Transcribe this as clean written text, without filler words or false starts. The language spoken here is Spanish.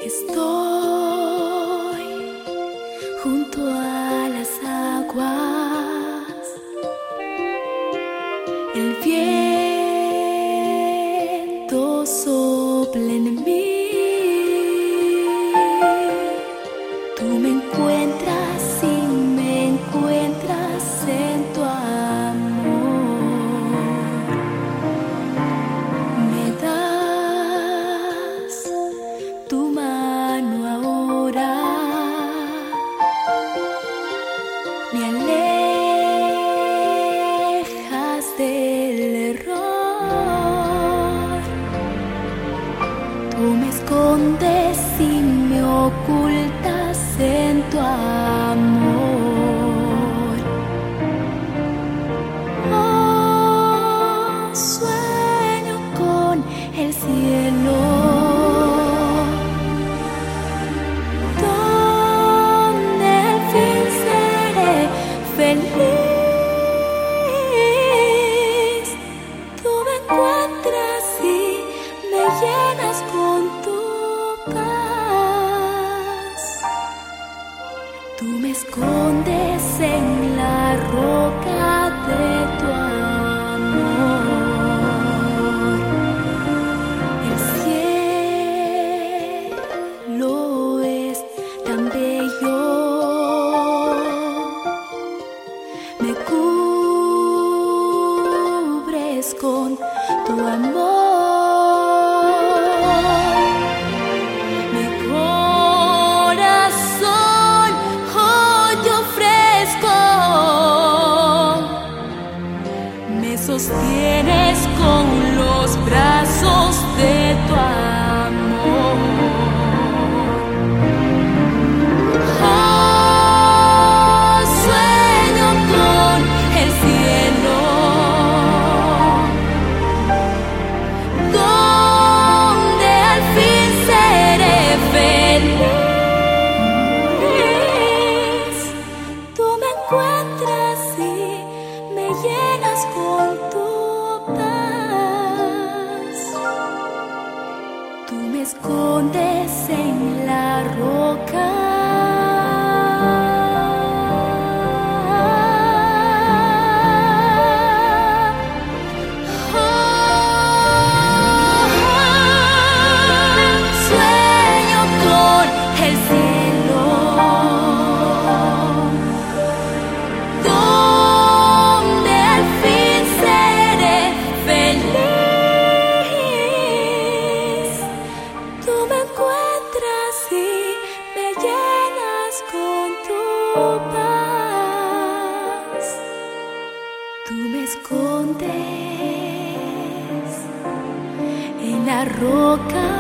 Estoy junto a las aguas, el viento sopla en mí. Tú me encuentras y me encuentras en tu amor. Me das tu mano ahora, me alejas del error. Tú me escondes y me ocultas en tu amor. Oh, sueño con el cielo, donde al fin seré feliz. Tú me encuentras y me llenas con tu paz. Tú me escondes en la roca de tu amor. El cielo es tan bello, me cubres con tu amor. Mi corazón hoy te ofrezco, me sostienes con los brazos de tu amor. Oh, sueño con el cielo, donde al fin seré feliz. Tú me encuentras y me llenas con tu paz. Tú me escondes en la roca. Sueño con el cielo, donde al fin seré feliz. Tú me encuentras y me llenas con tu paz. Tú me escondes en la roca.